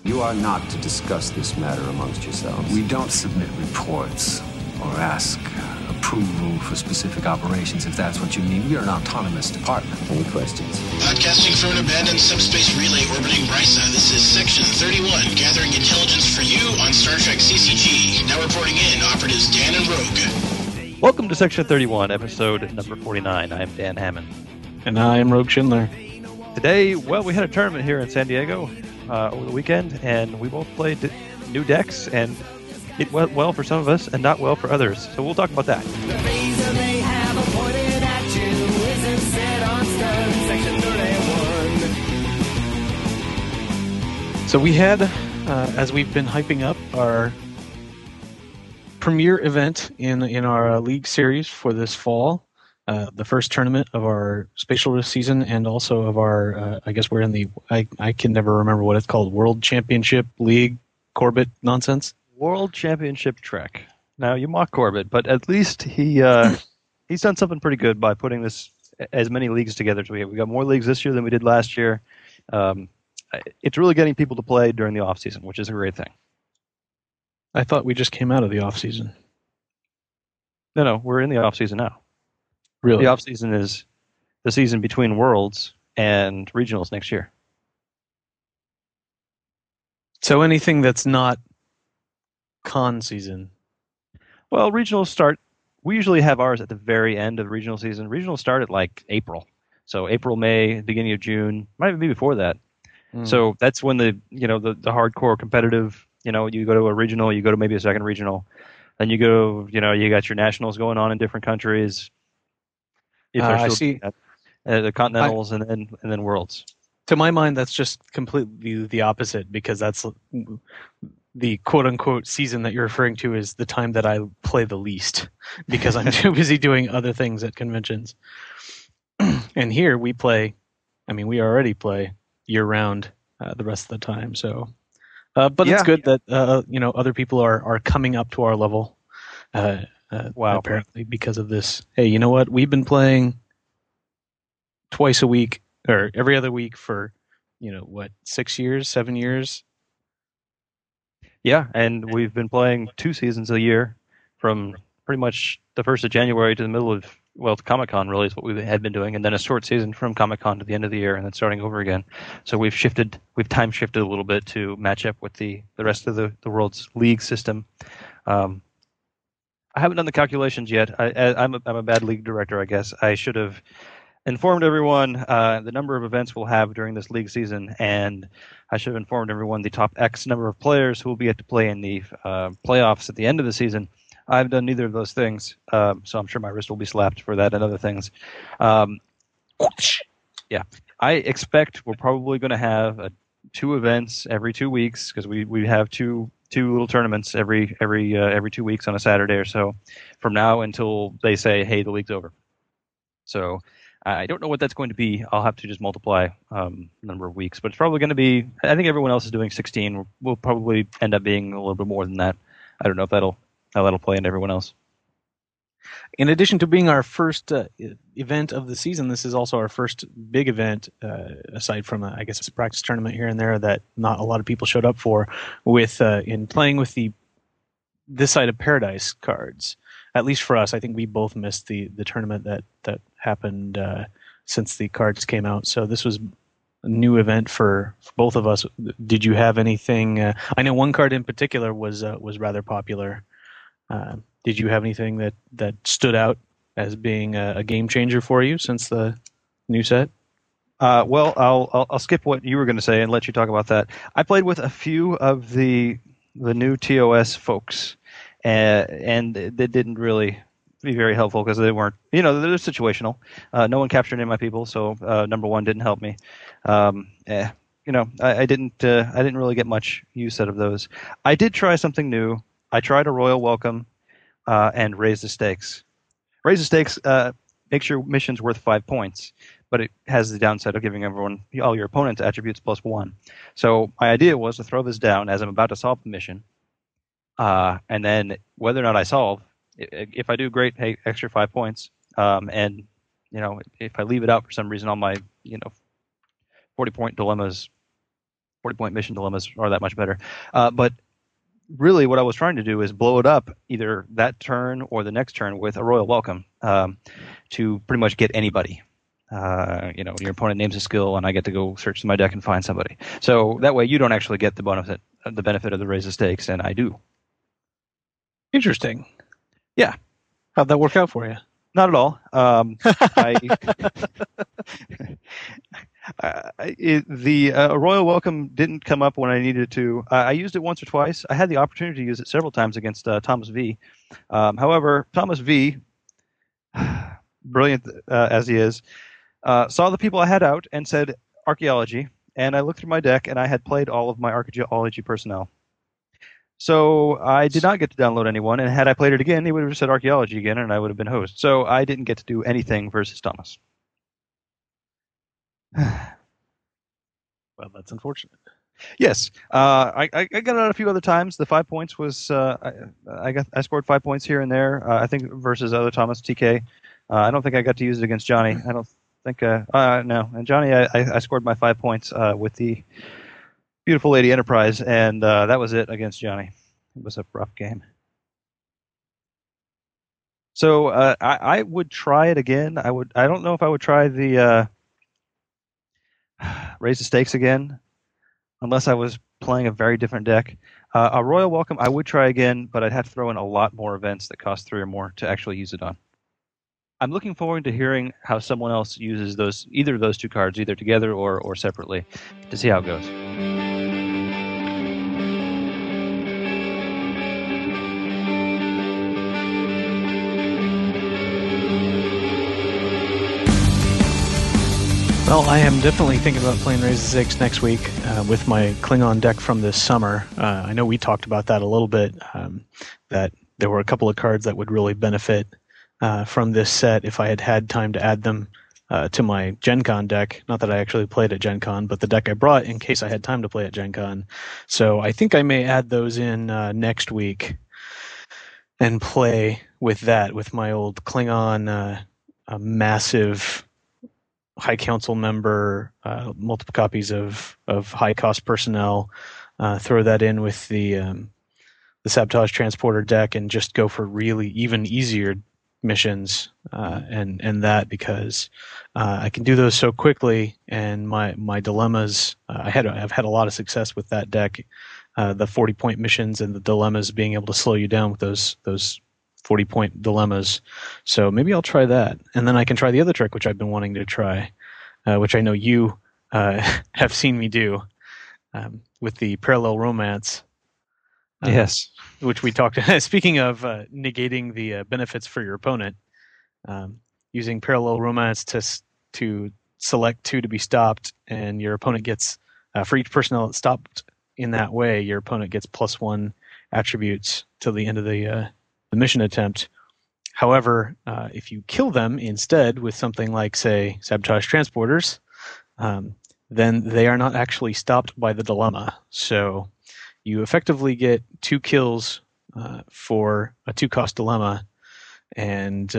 You are not to discuss this matter amongst yourselves. We don't submit reports or ask approval for specific operations, if that's what you mean. We are an autonomous department. Any questions? Podcasting from an abandoned subspace relay orbiting Brysa, this is Section 31, gathering intelligence for you on Star Trek CCG. Now reporting in, operatives Dan and Rogue. Welcome to Section 31, episode number 49. I am Dan Hammond. And I am Rogue Schindler. Today, well, we had a tournament here in San Diego over the weekend, and we both played new decks, and it went well for some of us and not well for others. So we'll talk about that. The razor they have pointed at you isn't set on stone. Section 31. So we had, as we've been hyping up, our premier event in our league series for this fall. The first tournament of our Spatial Rift season, and also of our, I guess we're in the, I can never remember what it's called, World Championship League Corbett nonsense. World Championship Trek. Now, you mock Corbett, but at least he's done something pretty good by putting this as many leagues together as we have. We got more leagues this year than we did last year. It's really getting people to play during the off season, which is a great thing. I thought we just came out of the off season. No, we're in the off season now. Really? The off season is the season between Worlds and Regionals next year. So anything that's not con season. Well, regionals start. We usually have ours at the very end of the regional season. Regionals start at like April, so April, May, beginning of June, might even be before that. So that's when the hardcore competitive. You go to a regional, you go to maybe a second regional, then you go. You got your nationals going on in different countries. If I see. The continentals and then worlds. To my mind, that's just completely the opposite, because that's the quote-unquote season that you're referring to is the time that I play the least, because I'm too busy doing other things at conventions. And here we already play year-round the rest of the time. So, but it's good that other people are coming up to our level. Wow! Apparently, because of this. Hey, you know what? We've been playing twice a week or every other week for 6 years, 7 years. Yeah, and we've been playing 2 seasons a year from pretty much the 1st of January to the middle of, to Comic-Con really is what we had been doing, and then a short season from Comic-Con to the end of the year, and then starting over again. So we've time shifted a little bit to match up with the rest of the world's league system. I haven't done the calculations yet. I'm a bad league director, I guess. I should have informed everyone the number of events we'll have during this league season, and I should have informed everyone the top X number of players who will be able to play in the playoffs at the end of the season. I've done neither of those things, so I'm sure my wrist will be slapped for that and other things. Yeah, I expect we're probably going to have 2 events every 2 weeks, because we have two little tournaments every 2 weeks on a Saturday or so from now until they say, hey, the league's over. So I don't know what that's going to be. I'll have to just multiply number of weeks, but it's probably going to be, I think everyone else is doing 16. We'll probably end up being a little bit more than that. I don't know if how that'll play into everyone else. In addition to being our first event of the season, this is also our first big event, aside from, I guess, a practice tournament here and there that not a lot of people showed up for, in playing with this side of Paradise cards. At least for us, I think we both missed the tournament that happened since the cards came out. So this was a new event for both of us. Did you have anything? I know one card in particular was rather popular. Did you have anything that stood out as being a game changer for you since the new set? Well, I'll skip what you were going to say and let you talk about that. I played with a few of the new TOS folks, and they didn't really be very helpful because they weren't, they're situational. No one captured any of my people, so number one didn't help me. I didn't really get much use out of those. I did try something new. I tried a royal welcome and raise the stakes. Raise the stakes makes your missions worth 5 points, but it has the downside of giving all your opponents attributes +1. So my idea was to throw this down as I'm about to solve the mission, and then whether or not I solve, if I do great, hey, extra 5 points, and if I leave it out for some reason, all my 40-point dilemmas 40-point mission dilemmas are that much better. But really what I was trying to do is blow it up either that turn or the next turn with a Royal Welcome to pretty much get anybody. Your opponent names a skill, and I get to go search through my deck and find somebody. So that way you don't actually get the benefit of the raise the stakes, and I do. Interesting. Yeah. How'd that work out for you? Not at all. The Royal Welcome didn't come up when I needed it to. I used it once or twice. I had the opportunity to use it several times against Thomas V. However, Thomas V, brilliant as he is, saw the people I had out and said archaeology, and I looked through my deck and I had played all of my archaeology personnel. So I did not get to download anyone, and had I played it again, he would have said archaeology again, and I would have been host. So I didn't get to do anything versus Thomas. Well, that's unfortunate. Yes, I got it out a few other times. The 5 points was I scored 5 points here and there. I think versus other Thomas TK. I don't think I got to use it against Johnny. I don't think no. And Johnny, I scored my 5 points with the Beautiful Lady Enterprise, and that was it against Johnny. It was a rough game. So I would try it again. I don't know if I would try the raise the stakes again, unless I was playing a very different deck. A Royal Welcome I would try again, but I'd have to throw in a lot more events that cost 3 or more to actually use it on. I'm looking forward to hearing how someone else uses either of those two cards, either together or separately, to see how it goes. Well, I am definitely thinking about playing Raise the Stakes next week with my Klingon deck from this summer. I know we talked about that a little bit, that there were a couple of cards that would really benefit from this set if I had had time to add them to my Gen Con deck. Not that I actually played at Gen Con, but the deck I brought in case I had time to play at Gen Con. So I think I may add those in next week and play with that, with my old Klingon massive High Council member, multiple copies of high cost personnel, throw that in with the Sabotage Transporter deck and just go for really even easier missions and that, because I can do those so quickly, and my dilemmas, I've had a lot of success with that deck, the 40-point missions and the dilemmas being able to slow you down with those 40-point dilemmas. So maybe I'll try that, and then I can try the other trick which I've been wanting to try, which I know you have seen me do, with the Parallel Romance. Yes. Which we talked. Speaking of negating the benefits for your opponent, using Parallel Romance to select 2 to be stopped, and your opponent gets for each personnel that's stopped in that way, your opponent gets +1 attributes till the end of the mission attempt. However, if you kill them instead with something like, say, Sabotage Transporters, then they are not actually stopped by the dilemma. So you effectively get 2 kills for a 2-cost dilemma, and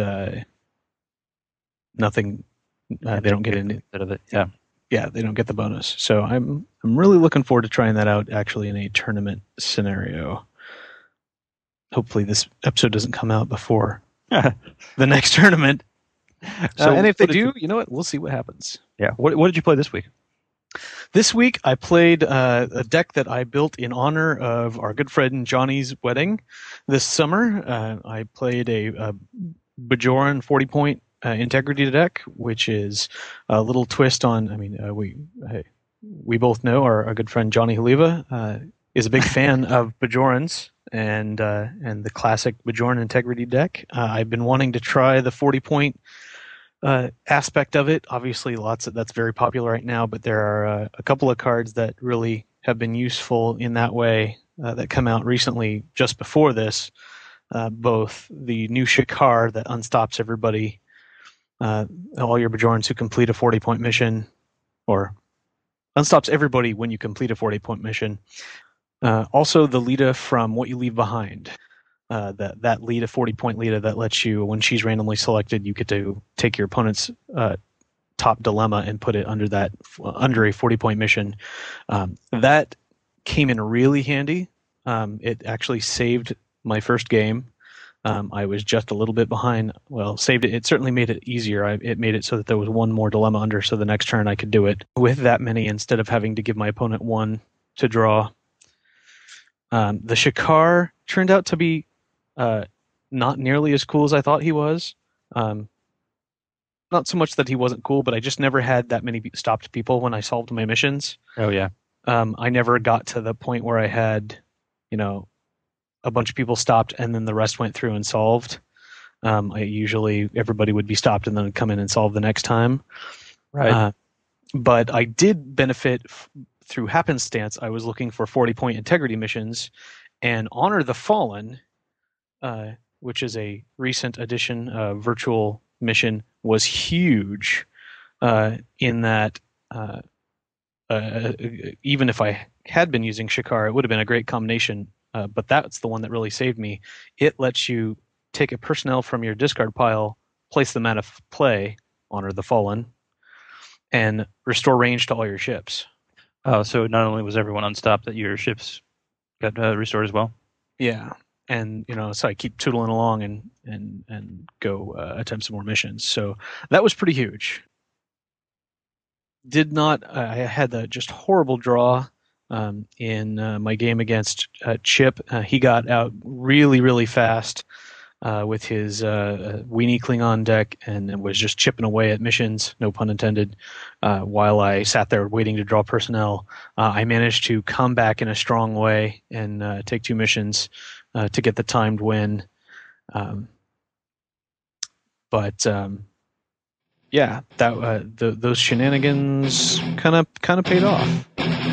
nothing. They don't get any of it. Yeah, yeah, they don't get the bonus. So I'm really looking forward to trying that out actually in a tournament scenario. Hopefully, this episode doesn't come out before the next tournament. And if they do, you know what? We'll see what happens. Yeah. What did you play this week? This week, I played a deck that I built in honor of our good friend Johnny's wedding this summer. I played a Bajoran 40-point integrity deck, which is a little twist on. I mean, we both know our good friend Johnny Haliva is a big fan of Bajorans and the classic Bajoran integrity deck. I've been wanting to try the 40-point aspect of it. Obviously, that's very popular right now, but there are a couple of cards that really have been useful in that way that come out recently just before this. Both the new Shikar that unstops everybody, all your Bajorans who complete a 40-point mission, or unstops everybody when you complete a 40-point mission. Also, the Lita from What You Leave Behind. That Lita, 40-point Lita, that lets you, when she's randomly selected, you get to take your opponent's top dilemma and put it under a 40-point mission. That came in really handy. It actually saved my first game. I was just a little bit behind. Well, saved it. It certainly made it easier. It made it so that there was one more dilemma under, so the next turn I could do it with that many instead of having to give my opponent one to draw. The Shakar turned out to be not nearly as cool as I thought he was. Not so much that he wasn't cool, but I just never had that many stopped people when I solved my missions. Oh, yeah. I never got to the point where I had, a bunch of people stopped and then the rest went through and solved. Usually everybody would be stopped and then come in and solve the next time. Right. But I did benefit through happenstance. I was looking for 40-point integrity missions, and Honor the Fallen, which is a recent addition, virtual mission, was huge in that even if I had been using Shakar, it would have been a great combination. But that's the one that really saved me. It lets you take a personnel from your discard pile, place them out of play, Honor the Fallen, and restore range to all your ships. Oh, so not only was everyone unstopped, that your ships got restored as well? Yeah. And, so I keep tootling along and go attempt some more missions. So that was pretty huge. I had a just horrible draw in my game against Chip. He got out really, really fast with his Weenie Klingon deck and was just chipping away at missions, no pun intended, while I sat there waiting to draw personnel. I managed to come back in a strong way and take 2 missions to get the timed win. Yeah, those shenanigans kind of paid off.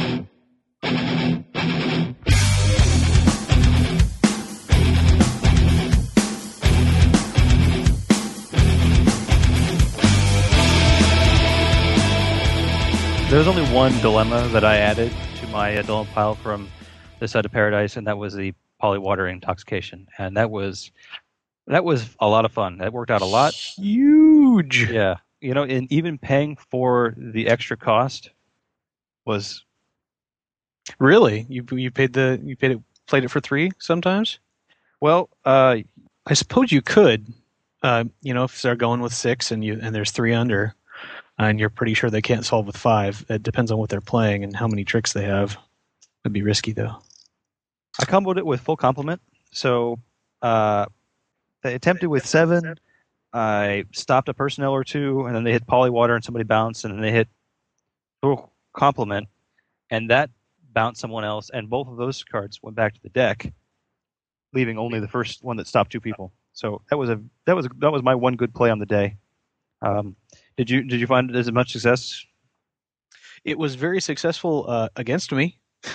There was only one dilemma that I added to my dilemma pile from This Side of Paradise, and that was the polywater intoxication, and that was a lot of fun. That worked out a lot. Huge. Yeah, and even paying for the extra cost was really you played it for 3 sometimes. Well, I suppose you could, if they're going with 6 and there's 3 under. And you're pretty sure they can't solve with 5. It depends on what they're playing and how many tricks they have. It'd be risky, though. I comboed it with full complement. So they attempted with 7. I stopped a personnel or 2, and then they hit polywater and somebody bounced, and then they hit full complement, and that bounced someone else, and both of those cards went back to the deck, leaving only the first one that stopped 2 people. So that was my one good play on the day. Did you find it as much success? It was very successful against me.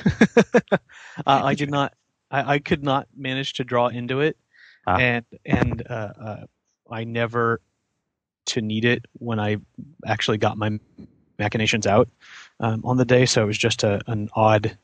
I did not. I could not manage to draw into it, and I never to need it when I actually got my machinations out on the day. So it was just an odd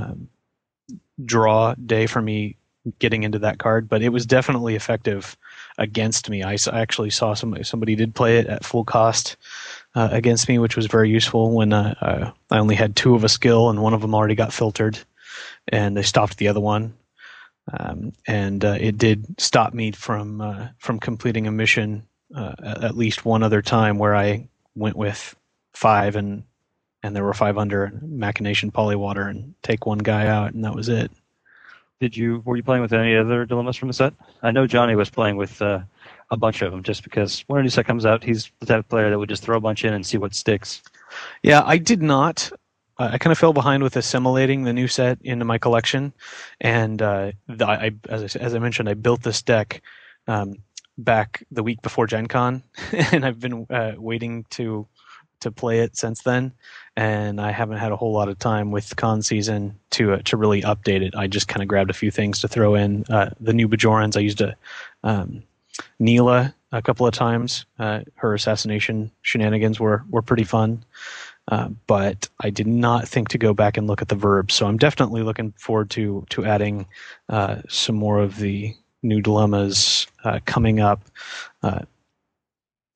draw day for me getting into that card, but it was definitely effective against me. I actually saw somebody did play it at full cost against me, which was very useful when I only had 2 of a skill and one of them already got filtered, and they stopped the other one. And it did stop me from completing a mission at least one other time where I went with 5 and there were 5 under machination polywater and take one guy out, and that was it. Were you playing with any other dilemmas from the set? I know Johnny was playing with a bunch of them, just because when a new set comes out, he's the type of player that would just throw a bunch in and see what sticks. Yeah, I did not. I kind of fell behind with assimilating the new set into my collection, and as I mentioned, I built this deck back the week before Gen Con, and I've been waiting to play it since then, and I haven't had a whole lot of time with con season to really update it. I just kind of grabbed a few things to throw in. The new Bajorans, I used Neela a couple of times. Her assassination shenanigans were pretty fun, but I did not think to go back and look at the verbs. So I'm definitely looking forward to adding some more of the new dilemmas coming up.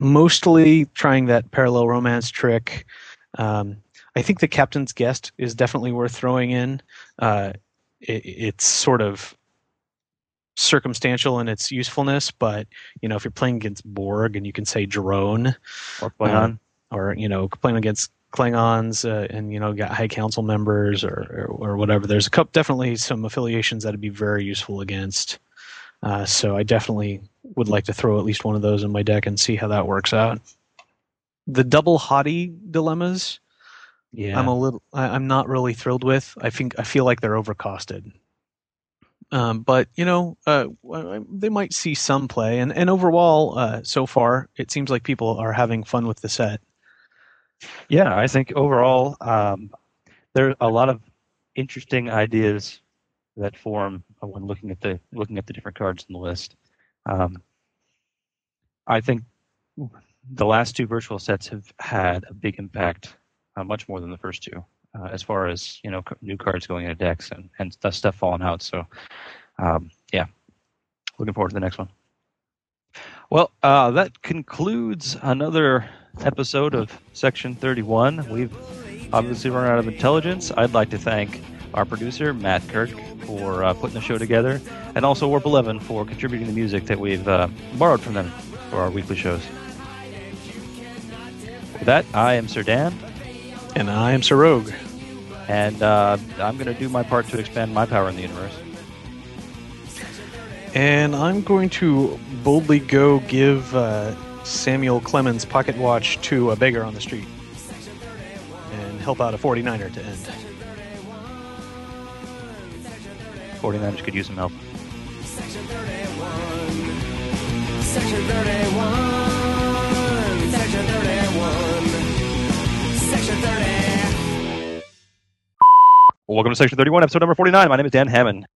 mostly trying that parallel romance trick. I think the Captain's Guest is definitely worth throwing in. It's sort of circumstantial in its usefulness, but if you're playing against Borg and you can say drone Or Klingon. or playing against Klingons and got High Council members or whatever, there's definitely some affiliations that'd be very useful against. So I definitely would like to throw at least one of those in my deck and see how that works out. The double hottie dilemmas, Yeah. I'm not really thrilled with. I feel like they're overcosted. But they might see some play, and overall, so far, it seems like people are having fun with the set. Yeah, I think overall there are a lot of interesting ideas that form when looking at the different cards in the list. I think the last two virtual sets have had a big impact, much more than the first two, as far as new cards going into decks and stuff falling out. So, yeah, looking forward to the next one. Well, that concludes another episode of Section 31. We've obviously run out of intelligence. I'd like to thank our producer, Matt Kirk, for putting the show together, and also Warp 11 for contributing the music that we've borrowed from them for our weekly shows. With that, I am Sir Dan. And I am Sir Rogue. And I'm going to do my part to expand my power in the universe. And I'm going to boldly go give Samuel Clemens' pocket watch to a beggar on the street and help out a 49er to end. 49ers could use some help. Section 31. Section 31. Section 31. Section 30. Welcome to Section 31, episode number 49. My name is Dan Hammond.